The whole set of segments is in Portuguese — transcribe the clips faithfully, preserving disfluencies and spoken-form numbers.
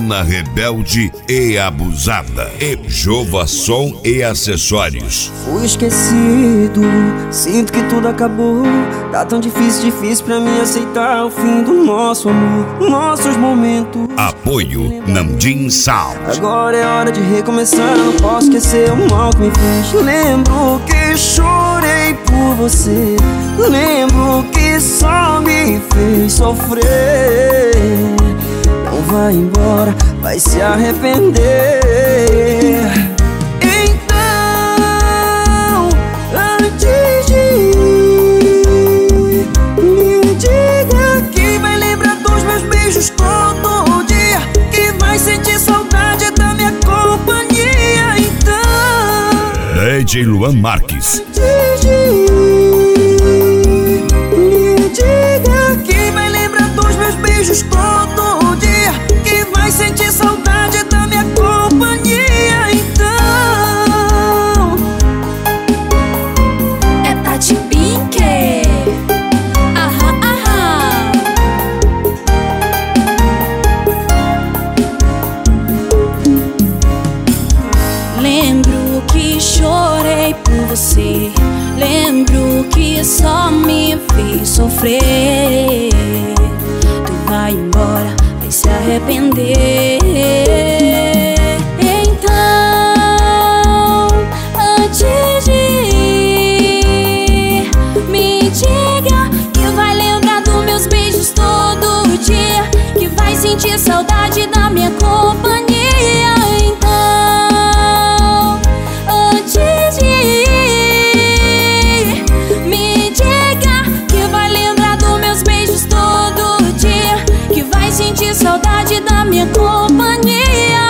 Montana rebelde e abusada. E Jova Som e Acessórios. Fui esquecido, sinto que tudo acabou. Tá tão difícil, difícil pra mim aceitar o fim do nosso amor, nossos momentos. Apoio Namdim Sound. Agora é hora de recomeçar, não posso esquecer o mal que me fez. Lembro que chorei por você, lembro que só me fez sofrer. Não vai embora, vai se arrepender. Então, antes de ir, me diga que vai lembrar dos meus beijos todo dia, que vai sentir saudade da minha companhia. Então, D J Luan Marques. antes de ir, me diga que vai lembrar dos meus beijos todo dia, que vai sentir saudade da minha companhia. Então, é Tati Pink. Aham, aham. Lembro que chorei por você, lembro que só me fez sofrer. Tu vai embora, vai se arrepender. Então, antes de ir, me diga que vai lembrar dos meus beijos todo dia, que vai sentir saudade da minha companhia. Então, antes de ir, me diga que vai lembrar dos meus beijos todo dia, que vai sentir saudade da minha companhia.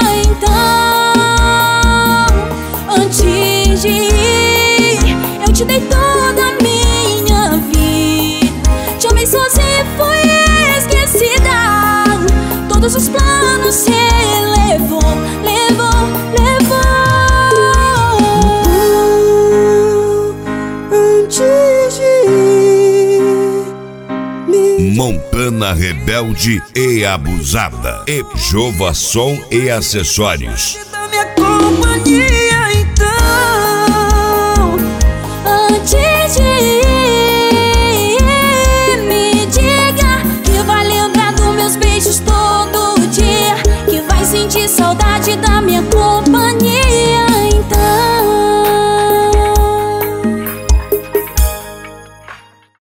Então, antes de ir, eu te dei toda a minha vida, te amei sozinha e fui esquecida. Todos os planos se levou, levou, levou. antes de ir, me Montana rebelde e abusada. E Jova Som e Acessórios.